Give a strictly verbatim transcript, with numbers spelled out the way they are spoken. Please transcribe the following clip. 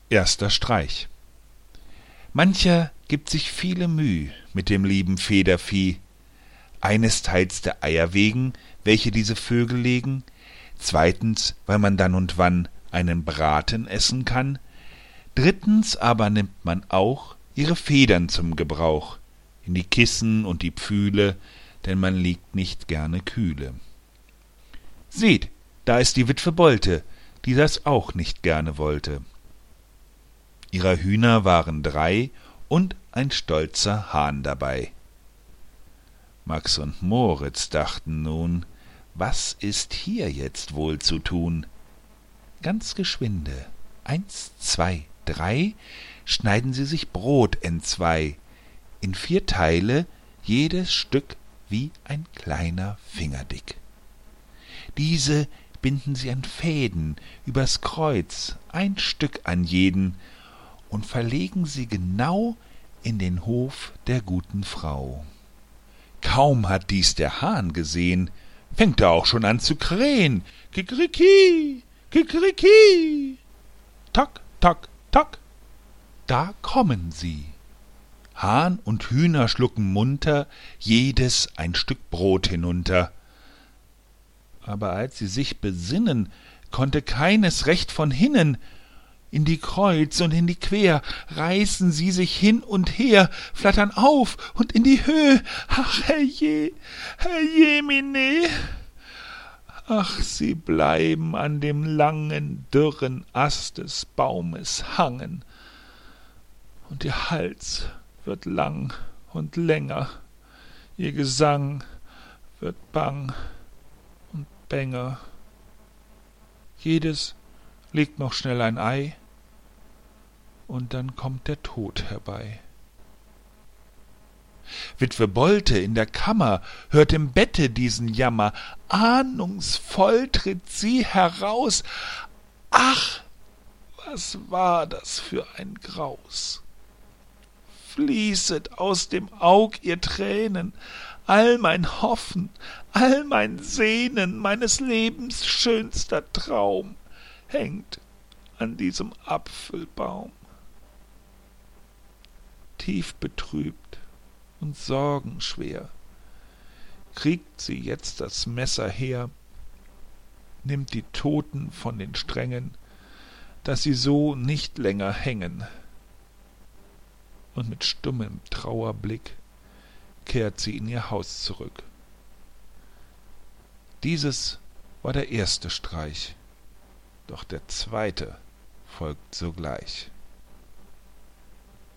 Erster Streich. Mancher gibt sich viele Müh mit dem lieben Federvieh, einesteils der Eier wegen, welche diese Vögel legen, zweitens, weil man dann und wann einen Braten essen kann, drittens aber nimmt man auch ihre Federn zum Gebrauch, in die Kissen und die Pfühle, denn man liegt nicht gerne kühle. Seht, da ist die Witwe Bolte, die das auch nicht gerne wollte. Ihrer Hühner waren drei und ein stolzer Hahn dabei. Max und Moritz dachten nun, was ist hier jetzt wohl zu tun? Ganz geschwinde, eins, zwei, drei, schneiden sie sich Brot entzwei, in vier Teile, jedes Stück wie ein kleiner Finger dick. Diese binden sie an Fäden übers Kreuz, ein Stück an jeden, und verlegen sie genau in den Hof der guten Frau. Kaum hat dies der Hahn gesehen, fängt er auch schon an zu krähen. Kikeriki, kikeriki. Tak, tak, tak, da kommen sie. Hahn und Hühner schlucken munter jedes ein Stück Brot hinunter. Aber als sie sich besinnen, konnte keines recht von hinnen. In die Kreuz und in die Quer reißen sie sich hin und her, flattern auf und in die Höhe. Ach, herrje, herrjemine! Ach, sie bleiben an dem langen, dürren Ast des Baumes hangen, und ihr Hals wird lang und länger, ihr Gesang wird bang und bänger. Jedes legt noch schnell ein Ei, und dann kommt der Tod herbei. Witwe Bolte in der Kammer hört im Bette diesen Jammer, ahnungsvoll tritt sie heraus. Ach, was war das für ein Graus! Fließet aus dem Aug ihr Tränen, all mein Hoffen, all mein Sehnen, meines Lebens schönster Traum hängt an diesem Apfelbaum. Tief betrübt und sorgenschwer kriegt sie jetzt das Messer her, nimmt die Toten von den Strängen, dass sie so nicht länger hängen, und mit stummem Trauerblick kehrt sie in ihr Haus zurück. Dieses war der erste Streich, doch der zweite folgt sogleich.